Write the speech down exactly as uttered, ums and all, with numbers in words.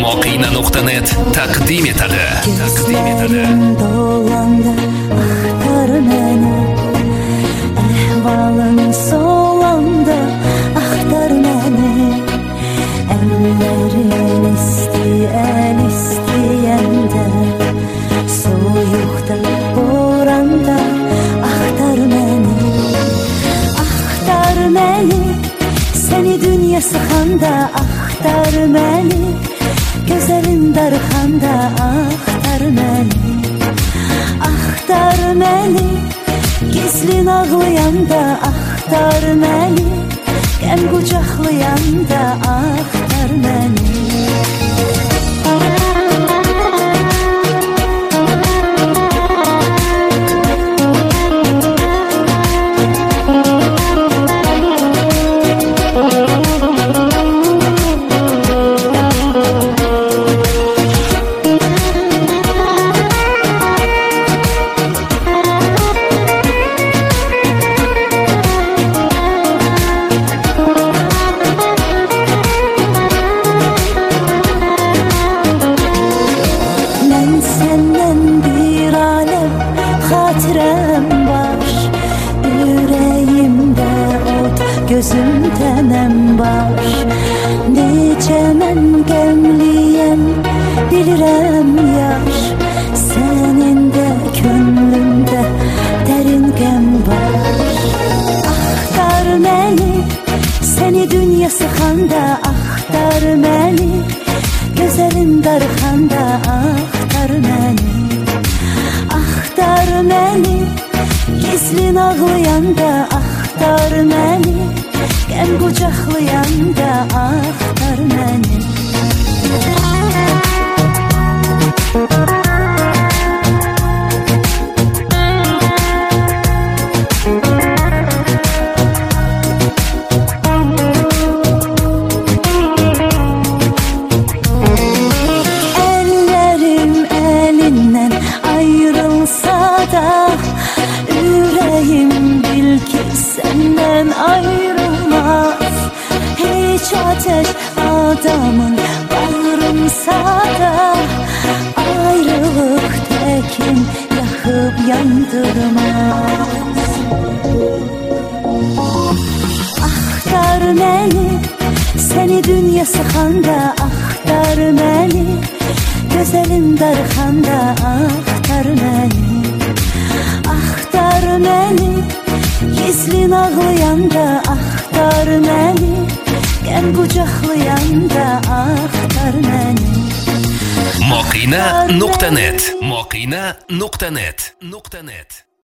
moqina nuqta net taqdim etadi. Taqdim etadi. Dolanda axtar meni, ahvolim solanda axtar meni, ellerin isteyen isteyende, soyuqda boranda axtar meni, axtar meni, seni dünya sıxanda axtar meni, gözlerin darxanda axtar meni, axtar meni, gizlin ağlayanda axtar meni, qəm qucaqlayanda axtar meni. Gözümdenem var, nece mən qəmliyəm, bilirəm yar, sənin də könlümdə dərin qəm var. Axtar məni, səni dünya sıxanda axtar məni, gözəlim darxanda axtar məni, axtar məni, gizlin ağlayanda axtar məni, qəm qucaqlayanda axtar məni. Əllərim əlindən ayrılsa da, ürəyim bil ki səndən ayrılmaz. Hiç ateş adamın bağrımsa da, ayrılık tekin yakıp yandırmaz. Axtar məni, seni dünya sıxanda axtar məni, gözəlim darxanda axtar məni, axtar məni, gizlin ağlayanda axtar məni, qəm qucaqlayanda axtar məni. moqina nuqta net moqina nuqta net